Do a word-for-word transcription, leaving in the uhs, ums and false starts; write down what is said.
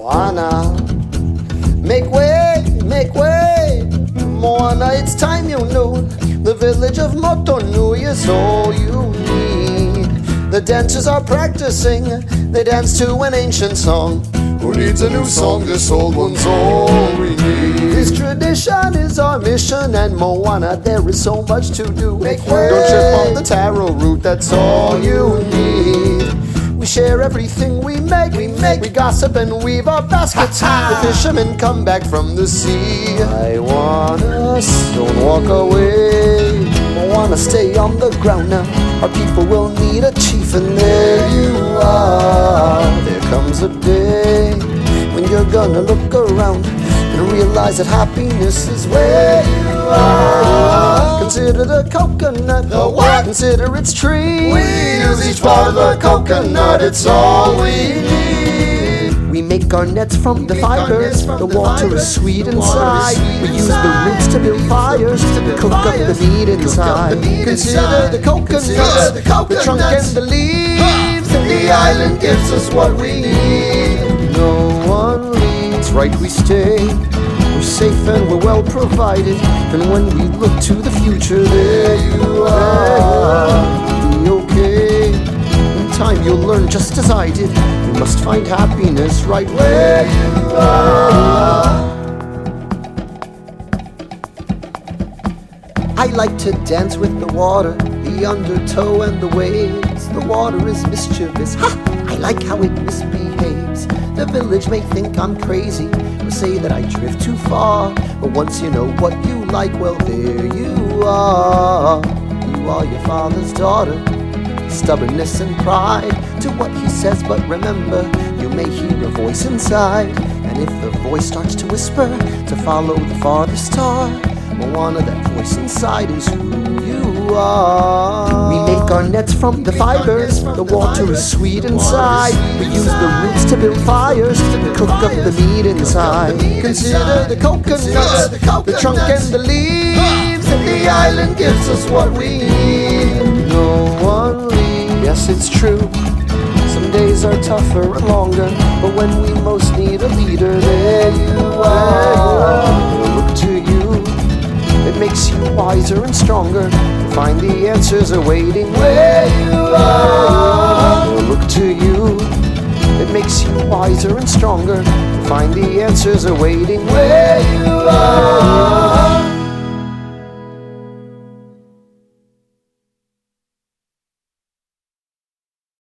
Moana. Make way, make way, Moana, it's time you knew. The village of Motunui is all you need. The dancers are practicing, they dance to an ancient song. Who needs a new song? This old one's all we need. This tradition is our mission, and Moana, there is so much to do. Make way. Don't trip on the taro root, that's all you need. We share everything we make, we make, we gossip and weave our baskets. The fishermen come back from the sea. I want us, don't walk away. Moana, stay on the ground now. Our people will need a chief, and there you are. There comes a day when you're gonna look around and realize that happiness is where you are. Consider the coconut, the what? Consider its tree. We use each part of the coconut, it's all we need. We make our nets from the fibers. The water is sweet inside. We use the roots to build fires, to cook up the meat inside. Consider the coconuts, the trunk and the leaves, and the island gives us what we need. No one leaves, right we stay. We're safe and we're well provided. And when we look to the future, there you are. Be okay. In time you'll learn just as I did. You must find happiness right where you are. I like to dance with the water, the undertow and the waves. The water is mischievous, ha! I like how it misbehaves. The village may think I'm crazy, or say that I drift too far. But once you know what you like, well there you are. You are your father's daughter. Stubbornness and pride to what he says, but remember, you may hear a voice inside. And if the voice starts to whisper to follow the farthest star, Moana, that voice inside is who you are. We make our nets from the fibers. The water is sweet inside. We use the roots to build fires, to cook up the meat inside. Consider the coconuts, the trunk and the leaves, and the island gives us what we need. No one leaves. Yes, it's true. Some days are tougher and longer, but when we most need a leader, there you are. We'll look to you. It makes you wiser and stronger to find the answers awaiting where you are. We'll look to you. It makes you wiser and stronger to find the answers awaiting where you are.